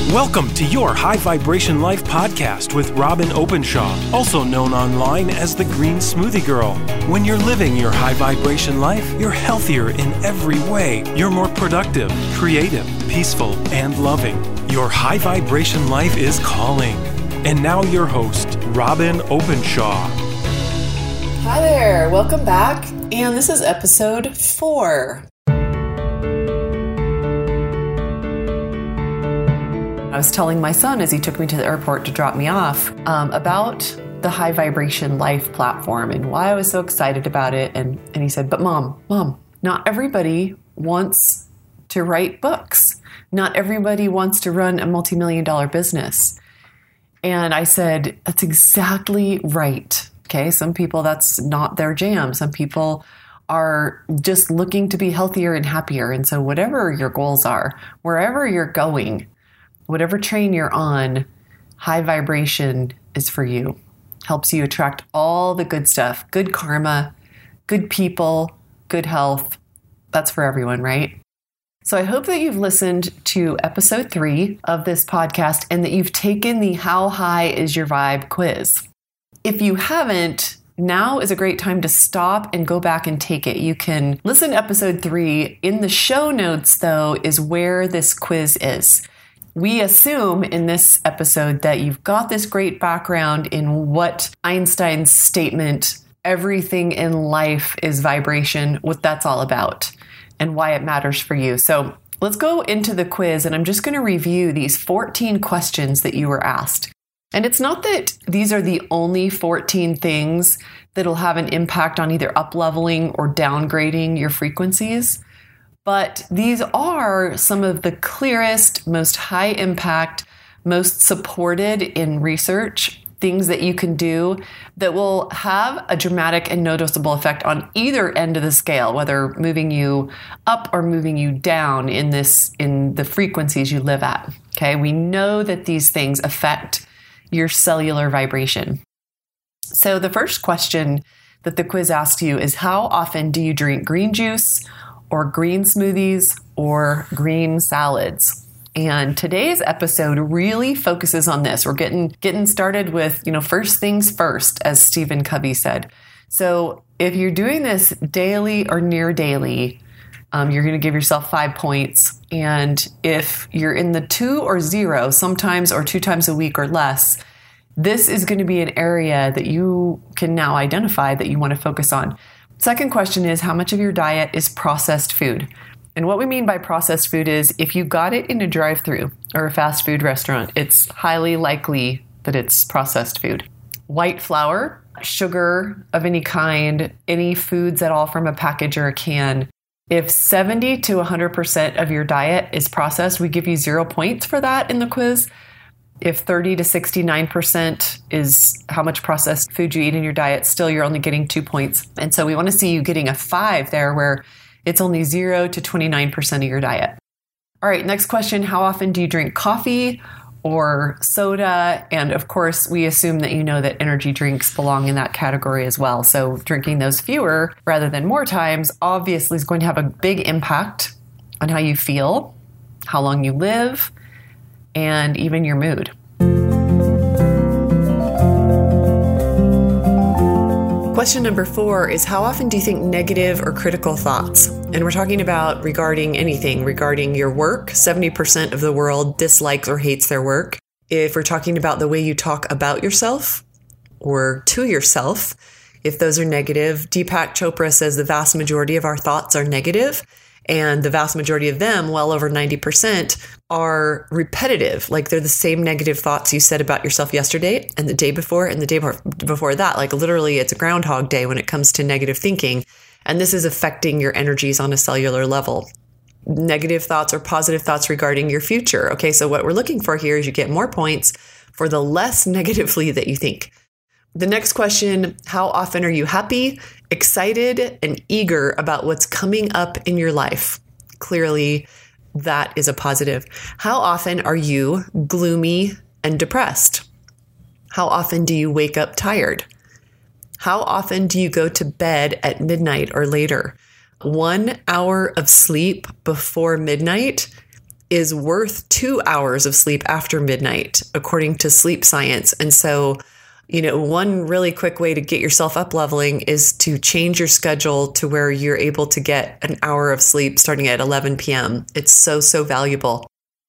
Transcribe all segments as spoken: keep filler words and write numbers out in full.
Welcome to your High Vibration Life podcast with Robin Openshaw, also known online as the Green Smoothie Girl. When you're living your high vibration life, you're healthier in every way. You're more productive, creative, peaceful, and loving. Your high vibration life is calling. And now your host, Robin Openshaw. Hi there, welcome back. And this is episode four. I was telling my son as he took me to the airport to drop me off um, about the High Vibration Life platform and why I was so excited about it. And, and he said, but mom, mom, not everybody wants to write books. Not everybody wants to run a multi-million dollar business. And I said, that's exactly right. Okay, some people, that's not their jam. Some people are just looking to be healthier and happier. And so whatever your goals are, wherever you're going, whatever train you're on, high vibration is for you. Helps you attract all the good stuff, good karma, good people, good health. That's for everyone, right? So I hope that you've listened to episode three of this podcast and that you've taken the How High Is Your Vibe quiz. If you haven't, now is a great time to stop and go back and take it. You can listen to episode three. In the show notes, though, is where this quiz is. We assume in this episode that you've got this great background in what Einstein's statement, everything in life is vibration, what that's all about and why it matters for you. So let's go into the quiz, and I'm just going to review these fourteen questions that you were asked. And it's not that these are the only fourteen things that'll have an impact on either up-leveling or downgrading your frequencies. But these are some of the clearest, most high impact, most supported in research things that you can do that will have a dramatic and noticeable effect on either end of the scale, whether moving you up or moving you down in this, in the frequencies you live at. Okay. We know that these things affect your cellular vibration. So the first question that the quiz asks you is, how often do you drink green juice or green smoothies or green salads? And today's episode really focuses on this. We're getting getting started with, you know, first things first, as Stephen Covey said. So if you're doing this daily or near daily, um, you're going to give yourself five points. And if you're in the two or zero, sometimes or two times a week or less, this is going to be an area that you can now identify that you want to focus on. Second question is, how much of your diet is processed food? And what we mean by processed food is if you got it in a drive-thru or a fast food restaurant, it's highly likely that it's processed food. White flour, sugar of any kind, any foods at all from a package or a can. If seventy to one hundred percent of your diet is processed, we give you zero points for that in the quiz. If thirty to sixty-nine percent is how much processed food you eat in your diet, still you're only getting two points. And so we want to see you getting a five there where it's only zero to twenty-nine percent of your diet. All right, next question. How often do you drink coffee or soda? And of course, we assume that you know that energy drinks belong in that category as well. So drinking those fewer rather than more times obviously is going to have a big impact on how you feel, how long you live, and even your mood. Question number four is, how often do you think negative or critical thoughts? And we're talking about regarding anything, regarding your work. seventy percent of the world dislikes or hates their work. If we're talking about the way you talk about yourself or to yourself, if those are negative, Deepak Chopra says the vast majority of our thoughts are negative. And the vast majority of them, well over ninety percent, are repetitive. Like they're the same negative thoughts you said about yourself yesterday and the day before and the day before that. Like literally it's a Groundhog Day when it comes to negative thinking. And this is affecting your energies on a cellular level. Negative thoughts or positive thoughts regarding your future. Okay, so what we're looking for here is you get more points for the less negatively that you think. The next question, how often are you happy, excited, and eager about what's coming up in your life? Clearly, that is a positive. How often are you gloomy and depressed? How often do you wake up tired? How often do you go to bed at midnight or later? One hour of sleep before midnight is worth two hours of sleep after midnight, according to sleep science. And so, you know, one really quick way to get yourself up leveling is to change your schedule to where you're able to get an hour of sleep starting at eleven p.m. It's so, so valuable.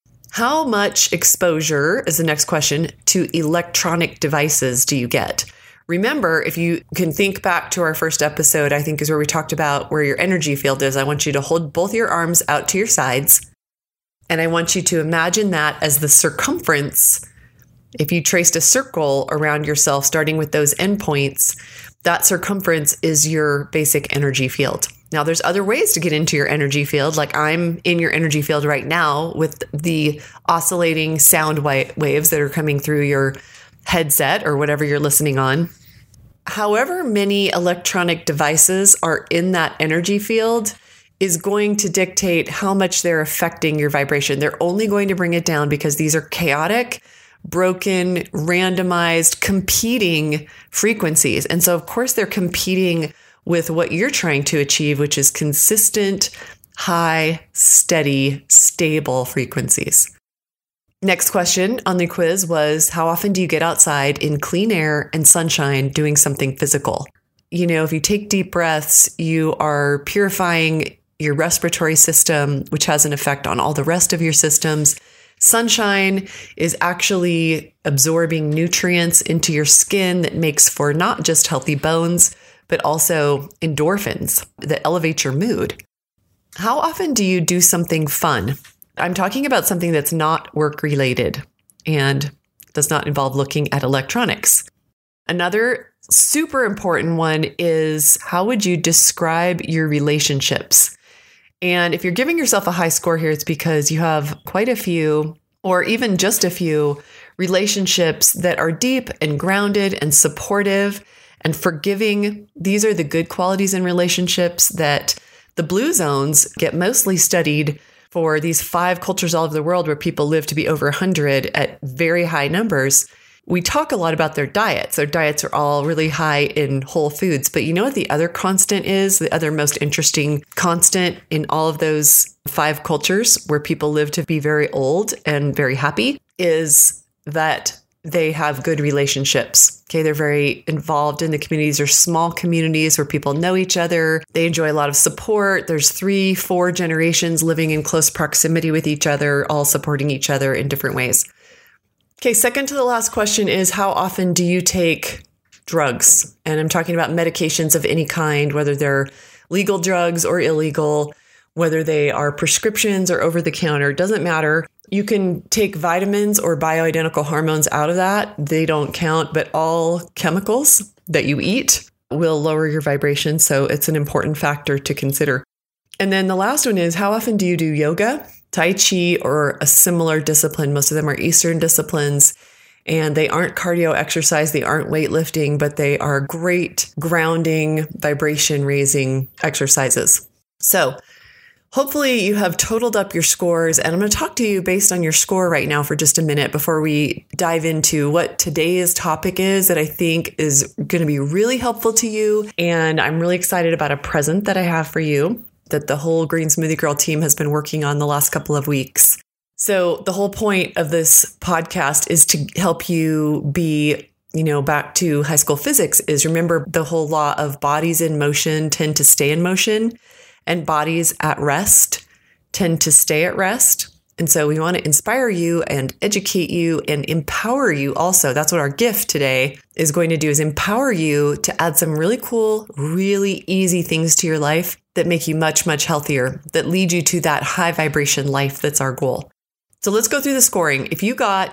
How much exposure, is the next question, to electronic devices do you get? Remember, if you can think back to our first episode, I think is where we talked about where your energy field is. I want you to hold both your arms out to your sides. And I want you to imagine that as the circumference. If you traced a circle around yourself, starting with those endpoints, that circumference is your basic energy field. Now, there's other ways to get into your energy field, like I'm in your energy field right now with the oscillating sound waves that are coming through your headset or whatever you're listening on. However many electronic devices are in that energy field is going to dictate how much they're affecting your vibration. They're only going to bring it down because these are chaotic, broken, randomized, competing frequencies. And so, of course, they're competing with what you're trying to achieve, which is consistent, high, steady, stable frequencies. Next question on the quiz was, how often do you get outside in clean air and sunshine doing something physical? You know, if you take deep breaths, you are purifying your respiratory system, which has an effect on all the rest of your systems. Sunshine is actually absorbing nutrients into your skin that makes for not just healthy bones, but also endorphins that elevate your mood. How often do you do something fun? I'm talking about something that's not work related and does not involve looking at electronics. Another super important one is, how would you describe your relationships? And if you're giving yourself a high score here, it's because you have quite a few, or even just a few, relationships that are deep and grounded and supportive and forgiving. These are the good qualities in relationships that the blue zones get mostly studied for these five cultures all over the world where people live to be over one hundred at very high numbers. We talk a lot about their diets. Their diets are all really high in whole foods. But you know what the other constant is? The other most interesting constant in all of those five cultures where people live to be very old and very happy is that they have good relationships. Okay, they're very involved in the communities. They're small communities where people know each other. They enjoy a lot of support. There's three, four generations living in close proximity with each other, all supporting each other in different ways. Okay, second to the last question is, how often do you take drugs? And I'm talking about medications of any kind, whether they're legal drugs or illegal, whether they are prescriptions or over the counter, doesn't matter. You can take vitamins or bioidentical hormones out of that. They don't count, but all chemicals that you eat will lower your vibration. So it's an important factor to consider. And then the last one is, how often do you do yoga, Tai Chi, or a similar discipline? Most of them are Eastern disciplines, and they aren't cardio exercise. They aren't weightlifting, but they are great grounding, vibration raising exercises. So hopefully you have totaled up your scores, and I'm going to talk to you based on your score right now for just a minute before we dive into what today's topic is that I think is going to be really helpful to you. And I'm really excited about a present that I have for you that the whole Green Smoothie Girl team has been working on the last couple of weeks. So the whole point of this podcast is to help you be, you know, back to high school physics, is remember the whole law of bodies in motion tend to stay in motion, and bodies at rest tend to stay at rest. And so we want to inspire you and educate you and empower you also. That's what our gift today is going to do, is empower you to add some really cool, really easy things to your life that make you much, much healthier, that lead you to that high vibration life that's our goal. So let's go through the scoring. If you got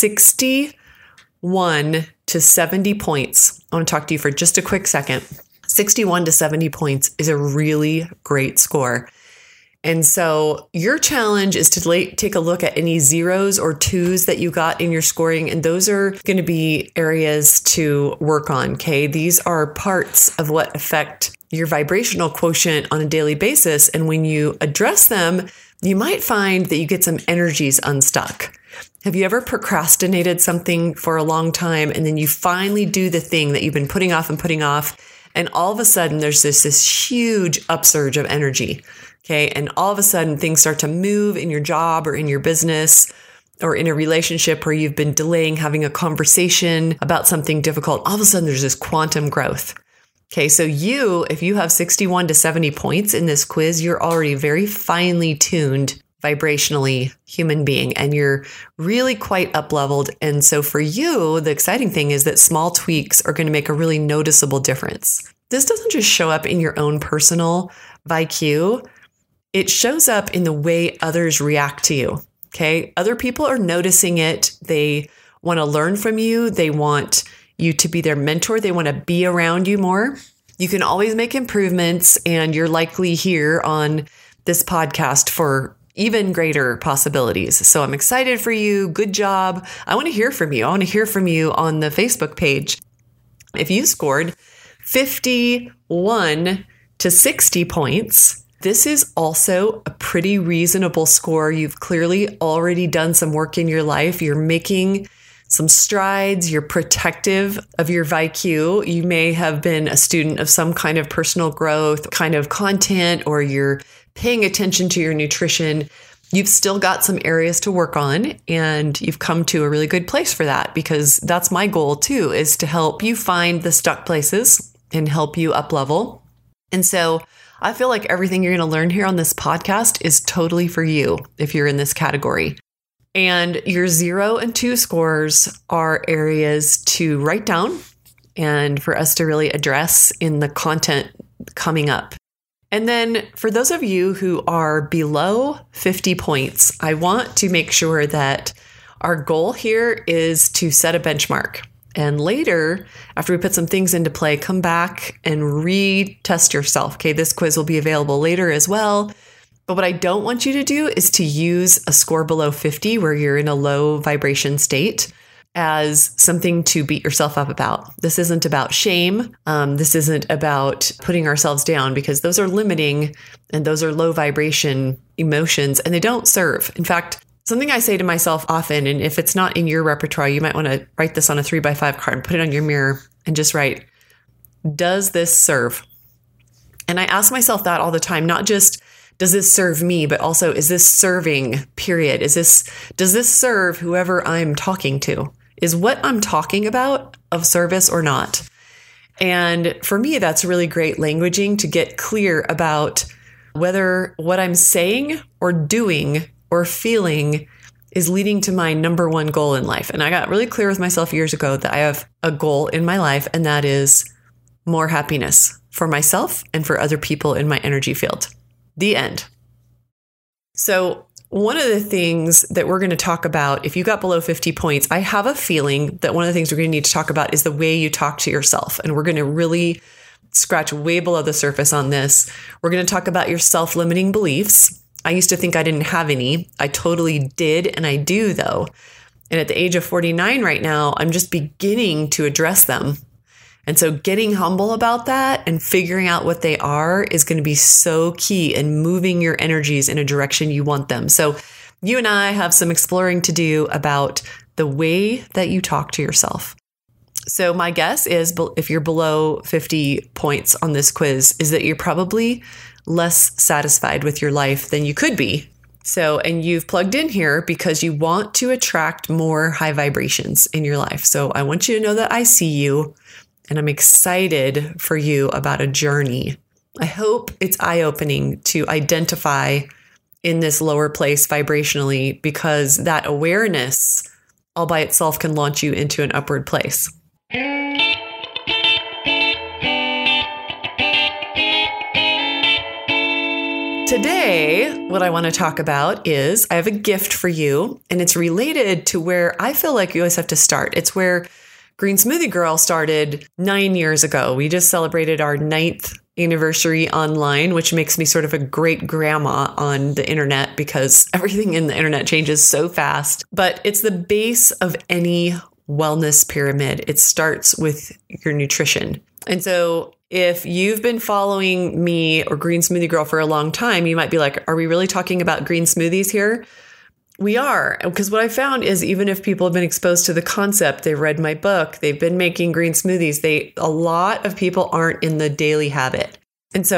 sixty-one to seventy points, I want to talk to you for just a quick second. sixty-one to seventy points is a really great score. And so your challenge is to take a look at any zeros or twos that you got in your scoring. And those are going to be areas to work on. Okay. These are parts of what affect your vibrational quotient on a daily basis. And when you address them, you might find that you get some energies unstuck. Have you ever procrastinated something for a long time and then you finally do the thing that you've been putting off and putting off? And all of a sudden there's this, this huge upsurge of energy. Okay. And all of a sudden things start to move in your job or in your business or in a relationship where you've been delaying having a conversation about something difficult. All of a sudden there's this quantum growth. Okay. So you, if you have sixty-one to seventy points in this quiz, you're already very finely tuned vibrationally human being, and you're really quite up leveled. And so for you, the exciting thing is that small tweaks are going to make a really noticeable difference. This doesn't just show up in your own personal V I Q. It shows up in the way others react to you. Okay. Other people are noticing it. They want to learn from you. They want you to be their mentor. They want to be around you more. You can always make improvements, and you're likely here on this podcast for even greater possibilities. So I'm excited for you. Good job. I want to hear from you. I want to hear from you on the Facebook page. If you scored fifty-one to sixty points, this is also a pretty reasonable score. You've clearly already done some work in your life. You're making some strides. You're protective of your V I Q. You may have been a student of some kind of personal growth kind of content, or you're paying attention to your nutrition. You've still got some areas to work on, and you've come to a really good place for that, because that's my goal too, is to help you find the stuck places and help you up level. And so I feel like everything you're going to learn here on this podcast is totally for you if you're in this category. And your zero and two scores are areas to write down and for us to really address in the content coming up. And then for those of you who are below fifty points, I want to make sure that our goal here is to set a benchmark. And later, after we put some things into play, come back and retest yourself. Okay, this quiz will be available later as well. But what I don't want you to do is to use a score below fifty, where you're in a low vibration state, as something to beat yourself up about. This isn't about shame. Um, this isn't about putting ourselves down, because those are limiting and those are low vibration emotions, and they don't serve. In fact, something I say to myself often, and if it's not in your repertoire, you might want to write this on a three by five card and put it on your mirror and just write, does this serve? And I ask myself that all the time, not just does this serve me, but also, is this serving, period? Is this, does this serve whoever I'm talking to? Is what I'm talking about of service or not? And for me, that's really great languaging to get clear about whether what I'm saying or doing or feeling is leading to my number one goal in life. And I got really clear with myself years ago that I have a goal in my life, and that is more happiness for myself and for other people in my energy field. The end. So one of the things that we're going to talk about, if you got below fifty points, I have a feeling that one of the things we're going to need to talk about is the way you talk to yourself. And we're going to really scratch way below the surface on this. We're going to talk about your self-limiting beliefs. I used to think I didn't have any. I totally did, and I do though. And at the age of forty-nine right now, I'm just beginning to address them. And so getting humble about that and figuring out what they are is going to be so key in moving your energies in a direction you want them. So you and I have some exploring to do about the way that you talk to yourself. So my guess is, if you're below fifty points on this quiz, is that you're probably less satisfied with your life than you could be. So, and you've plugged in here because you want to attract more high vibrations in your life. So I want you to know that I see you. And I'm excited for you about a journey. I hope it's eye-opening to identify in this lower place vibrationally, because that awareness all by itself can launch you into an upward place. Today, what I want to talk about is I have a gift for you, and it's related to where I feel like you always have to start. It's where Green Smoothie Girl started nine years ago. We just celebrated our ninth anniversary online, which makes me sort of a great grandma on the internet, because everything in the internet changes so fast. But it's the base of any wellness pyramid. It starts with your nutrition. And so if you've been following me or Green Smoothie Girl for a long time, you might be like, are we really talking about green smoothies here? We are, because what I found is, even if people have been exposed to the concept, they've read my book, they've been making green smoothies, they a lot of people aren't in the daily habit. And so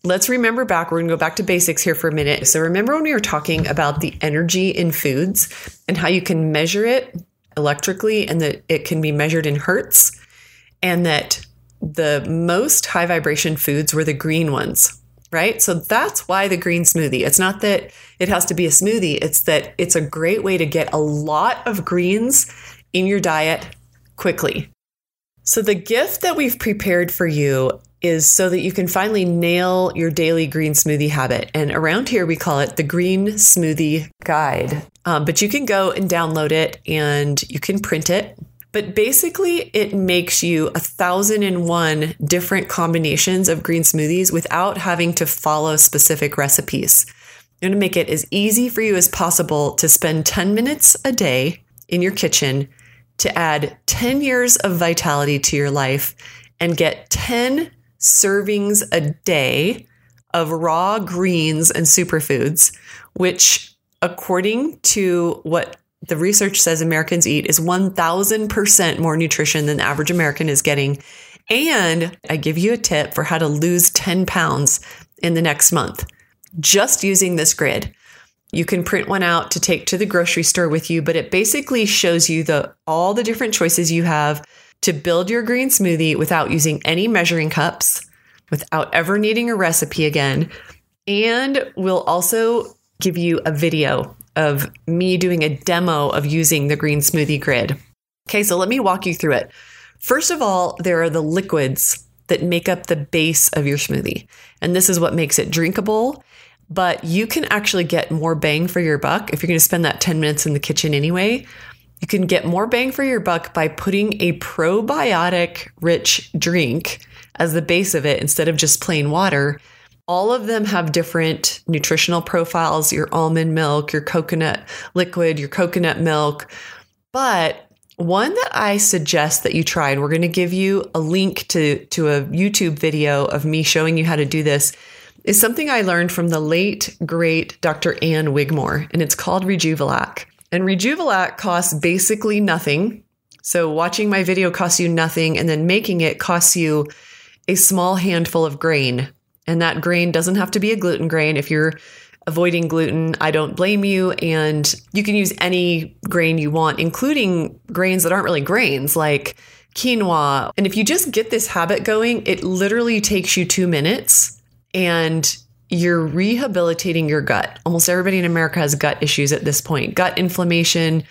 let's remember back. We're going to go back to basics here for a minute. So remember when we were talking about the energy in foods and how you can measure it electrically and that it can be measured in hertz, and that the most high vibration foods were the green ones, right? So that's why the green smoothie. It's not that it has to be a smoothie. It's that it's a great way to get a lot of greens in your diet quickly. So the gift that we've prepared for you is so that you can finally nail your daily green smoothie habit. And around here, we call it the Green Smoothie Guide. Um, but you can go and download it and you can print it. But basically, it makes you a thousand and one different combinations of green smoothies without having to follow specific recipes. I'm going to make it as easy for you as possible to spend ten minutes a day in your kitchen to add ten years of vitality to your life and get ten servings a day of raw greens and superfoods, which, according to what the research says Americans eat, is one thousand percent more nutrition than the average American is getting. And I give you a tip for how to lose ten pounds in the next month, just using this grid. You can print one out to take to the grocery store with you, but it basically shows you the all the different choices you have to build your green smoothie without using any measuring cups, without ever needing a recipe again. And we'll also give you a video of me doing a demo of using the green smoothie grid. Okay, so let me walk you through it. First of all, there are the liquids that make up the base of your smoothie. And this is what makes it drinkable. But you can actually get more bang for your buck if you're going to spend that ten minutes in the kitchen anyway. You can get more bang for your buck by putting a probiotic rich drink as the base of it instead of just plain water. All of them have different nutritional profiles, your almond milk, your coconut liquid, your coconut milk. But one that I suggest that you try, and we're going to give you a link to, to a YouTube video of me showing you how to do this, is something I learned from the late, great Doctor Ann Wigmore, and it's called Rejuvelac. And Rejuvelac costs basically nothing. So watching my video costs you nothing, and then making it costs you a small handful of grain. And that grain doesn't have to be a gluten grain. If you're avoiding gluten, I don't blame you. And you can use any grain you want, including grains that aren't really grains, like quinoa. And if you just get this habit going, it literally takes you two minutes and you're rehabilitating your gut. Almost everybody in America has gut issues at this point. Gut inflammation,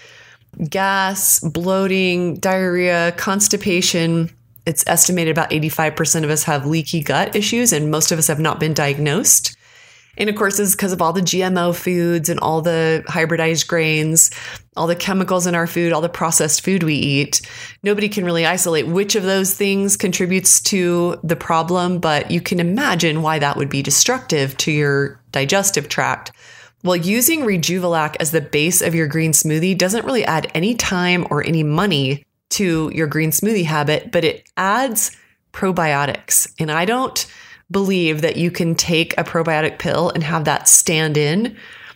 gas, bloating, diarrhea, constipation. It's estimated about eighty-five percent of us have leaky gut issues, and most of us have not been diagnosed. And of course, it's because of all the G M O foods and all the hybridized grains, all the chemicals in our food, all the processed food we eat. Nobody can really isolate which of those things contributes to the problem, but you can imagine why that would be destructive to your digestive tract. Well, using Rejuvelac as the base of your green smoothie doesn't really add any time or any money to your green smoothie habit, but it adds probiotics. And I don't believe that you can take a probiotic pill and have that stand in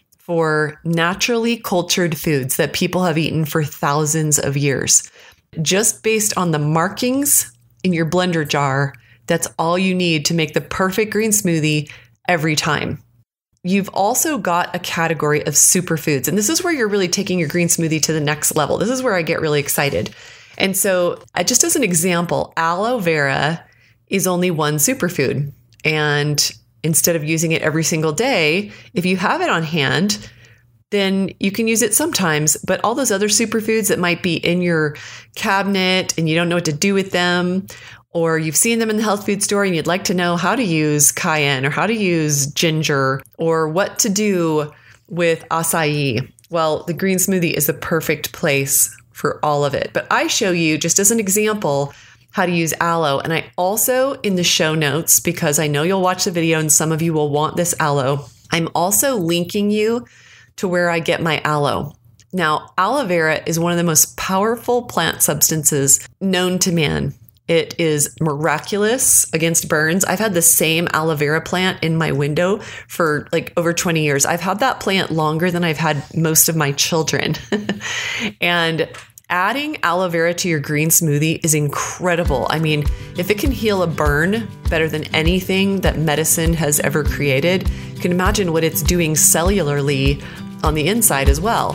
for naturally cultured foods that people have eaten for thousands of years. Just based on the markings in your blender jar, that's all you need to make the perfect green smoothie every time. You've also got a category of superfoods, and this is where you're really taking your green smoothie to the next level. This is where I get really excited. And so uh, just as an example, aloe vera is only one superfood. And instead of using it every single day, if you have it on hand, then you can use it sometimes. But all those other superfoods that might be in your cabinet and you don't know what to do with them, or you've seen them in the health food store and you'd like to know how to use cayenne or how to use ginger or what to do with acai. Well, the green smoothie is the perfect place for all of it. But I show you, just as an example, how to use aloe. And I also, in the show notes, because I know you'll watch the video and some of you will want this aloe, I'm also linking you to where I get my aloe. Now, aloe vera is one of the most powerful plant substances known to man. It is miraculous against burns. I've had the same aloe vera plant in my window for like over twenty years. I've had that plant longer than I've had most of my children. And Adding aloe vera to your green smoothie is incredible. I mean, if it can heal a burn better than anything that medicine has ever created, you can imagine what it's doing cellularly on the inside as well.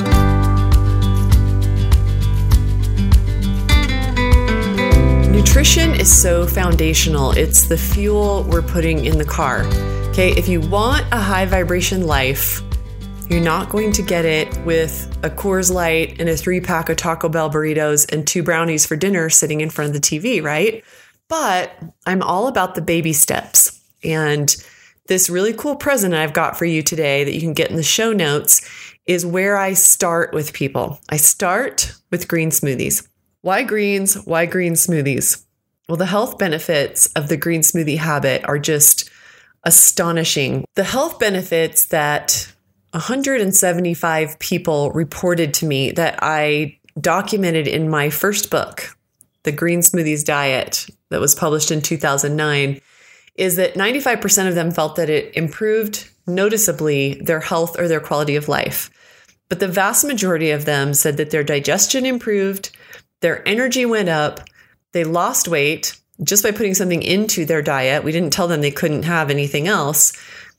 Nutrition is so foundational. It's the fuel we're putting in the car. Okay, if you want a high vibration life, you're not going to get it with a Coors Light and a three pack of Taco Bell burritos and two brownies for dinner sitting in front of the T V, right? But I'm all about the baby steps. And this really cool present I've got for you today that you can get in the show notes is where I start with people. I start with green smoothies. Why greens? Why green smoothies? Well, the health benefits of the green smoothie habit are just astonishing. The health benefits that one hundred seventy-five people reported to me that I documented in my first book, The Green Smoothies Diet, that was published in two thousand nine, is that ninety-five percent of them felt that it improved noticeably their health or their quality of life. But the vast majority of them said that their digestion improved, their energy went up, they lost weight just by putting something into their diet. We didn't tell them they couldn't have anything else.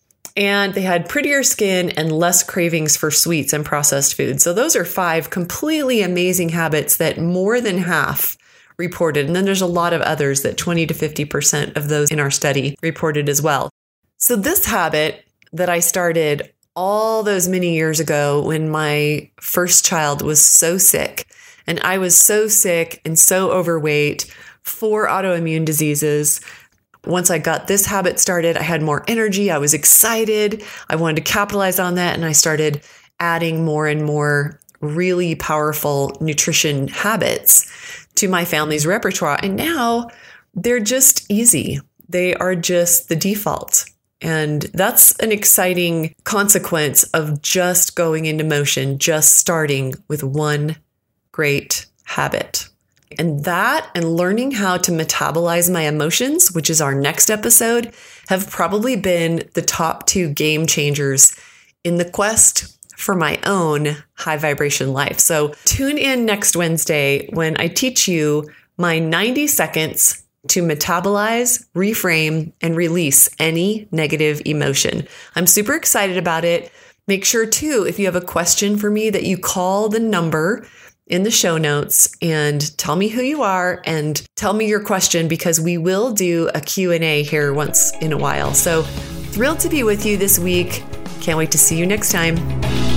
And they had prettier skin and less cravings for sweets and processed foods. So those are five completely amazing habits that more than half reported. And then there's a lot of others that twenty to fifty percent of those in our study reported as well. So this habit that I started all those many years ago when my first child was so sick, and I was so sick and so overweight, four autoimmune diseases. Once I got this habit started, I had more energy. I was excited. I wanted to capitalize on that. And I started adding more and more really powerful nutrition habits to my family's repertoire. And now they're just easy. They are just the default. And that's an exciting consequence of just going into motion, just starting with one great habit. And that and learning how to metabolize my emotions, which is our next episode, have probably been the top two game changers in the quest for my own high vibration life. So tune in next Wednesday when I teach you my ninety seconds to metabolize, reframe, and release any negative emotion. I'm super excited about it. Make sure too, if you have a question for me, that you call the number in the show notes and tell me who you are and tell me your question, because we will do a Q and A here once in a while. So thrilled to be with you this week. Can't wait to see you next time.